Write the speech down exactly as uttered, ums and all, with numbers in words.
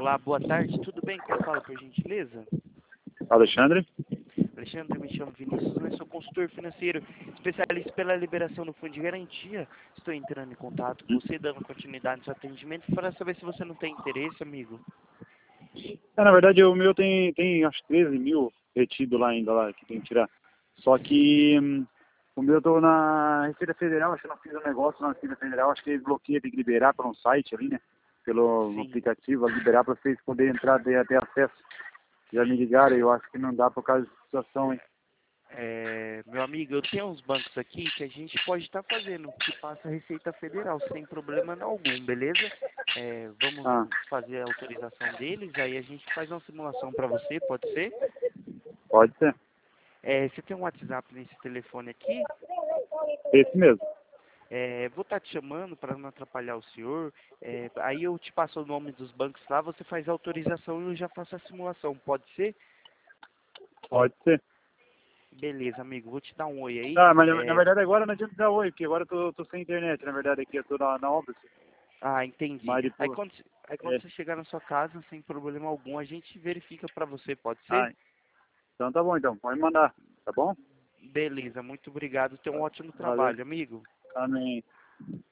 Olá, boa tarde, tudo bem? Quem fala, por gentileza? Alexandre? Alexandre, me chamo Vinícius, eu sou consultor financeiro, especialista pela liberação do fundo de garantia. Estou entrando em contato com você, dando continuidade no seu atendimento, para saber se você não tem interesse, amigo. É, na verdade, o meu tem, tem acho treze mil retido lá ainda, lá, que tem que tirar. Só que hum, o meu eu tô na Receita Federal, acho que eu não fiz um negócio na Receita Federal, acho que eles bloqueiam, tem que liberar para um site ali, né? Pelo Sim. aplicativo, liberar para vocês poderem entrar, ter, ter acesso. Já me ligaram, eu acho que não dá por causa da situação, hein? É, meu amigo, eu tenho uns bancos aqui que a gente pode estar fazendo, que passa a Receita Federal, sem problema algum, beleza? É, vamos Ah, fazer a autorização deles, aí a gente faz uma simulação para você, pode ser? pode ser. É, você tem um WhatsApp nesse telefone aqui? Esse mesmo. É, vou estar te chamando para não atrapalhar o senhor. É, aí eu te passo o nome dos bancos lá, você faz a autorização e eu já faço a simulação, pode ser? Pode ser. Beleza, amigo, vou te dar um oi aí. Ah, mas na na É, verdade agora não adianta dar oi, porque agora eu tô, tô sem internet, na verdade, aqui eu tô na, na obra. ah, entendi. Mas Aí depois. quando, aí quando É, você chegar na sua casa, sem problema algum, a gente verifica para você, pode ser? ah, então tá bom, então, pode mandar, tá bom? Beleza, muito obrigado. Tenha um ótimo Valeu. trabalho, amigo. Amém.